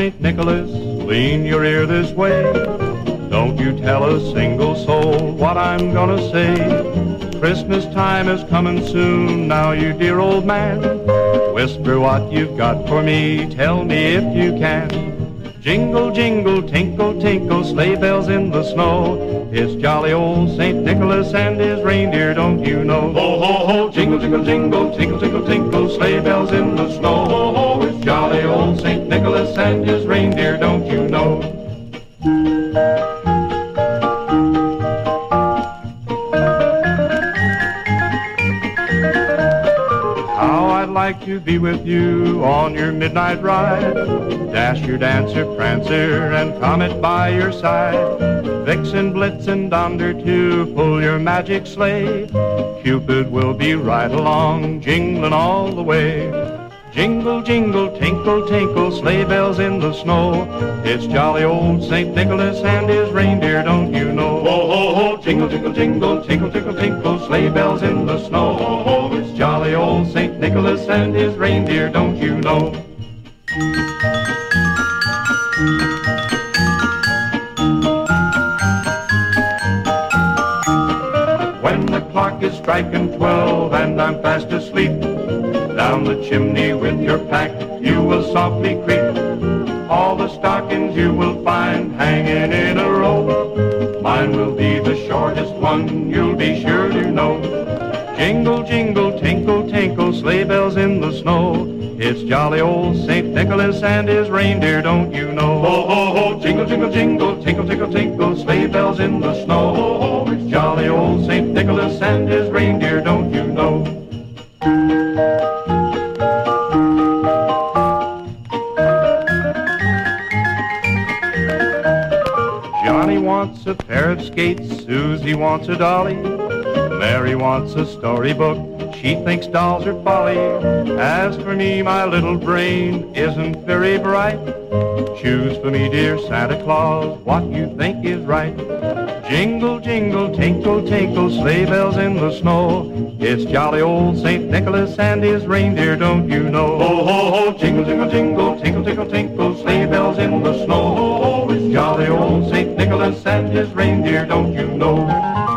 St. Nicholas, lean your ear this way. Don't you tell a single soul what I'm gonna say. Christmas time is coming soon, now you dear old man. Whisper what you've got for me, tell me if you can. Jingle, jingle, tinkle, tinkle, sleigh bells in the snow. It's jolly old St. Nicholas and his reindeer, don't you know? Ho, ho, ho, jingle, jingle, jingle, tinkle, tinkle, tinkle, sleigh bells in the snow. Ho, ho, it's jolly old St. Nicholas and his reindeer, don't you know? I'd like to be with you on your midnight ride. Dasher, Dancer, Prancer, and Comet by your side. Vixen, Blitzen, Donder too, pull your magic sleigh. Cupid will be right along, jingling all the way. Jingle, jingle, tinkle, tinkle, sleigh bells in the snow. It's jolly old St. Nicholas and his reindeer, don't you know? Ho, ho, ho, jingle, jingle, jingle, tinkle, tinkle, tinkle, sleigh bells in the snow. Ho, ho, it's jolly old St. Nicholas and his reindeer, don't you know? When the clock is striking 12 and I'm fast asleep, down the chimney with your pack you will softly creep. All the stockings you will find hanging in a row. Mine will be the shortest one, you'll be sure to know. Jingle, jingle, tinkle, tinkle, sleigh bells in the snow. It's jolly old St. Nicholas and his reindeer, don't you know? Ho, ho, ho, jingle, jingle, jingle, tinkle, tinkle, tinkle, sleigh bells in the snow. Ho, ho, it's jolly old St. Nicholas and his reindeer, don't you know? Johnny wants a pair of skates, Susie wants a dolly, Mary wants a storybook, she thinks dolls are folly. As for me, my little brain isn't very bright. Choose for me, dear Santa Claus, what you think is right. Jingle, jingle, tinkle, tinkle, sleigh bells in the snow. It's jolly old St. Nicholas and his reindeer, don't you know? Ho, ho, ho, jingle, jingle, jingle, tinkle, tinkle, tinkle, sleigh bells in the snow. Ho, ho, it's jolly old St. Nicholas and his reindeer, don't you know?